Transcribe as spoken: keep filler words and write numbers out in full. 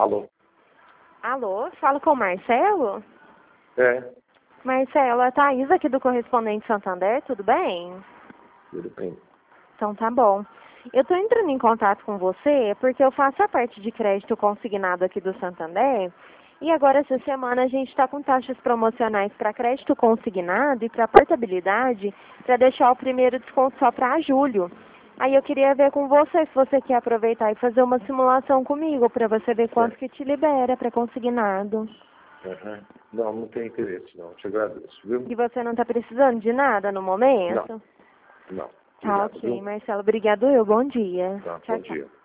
Alô? Alô, falo com o Marcelo? É, Marcelo, é a Thaís aqui do Correspondente Santander, tudo bem? tudo bem. Então tá bom. Eu tô entrando em contato com você porque eu faço a parte de crédito consignado aqui do Santander e agora essa semana a gente está com taxas promocionais para crédito consignado e para portabilidade para deixar o primeiro desconto só para julho. Aí eu queria ver com você se você quer aproveitar e fazer uma simulação comigo para você ver quanto que te libera para consignado. Uhum. Não, não tem interesse, não. Te agradeço, viu? E você não está precisando de nada no momento? Não, não. Tá Obrigado, ok, viu? Marcelo. Obrigado eu. Bom dia. Tá, Tchau, bom tchau. dia.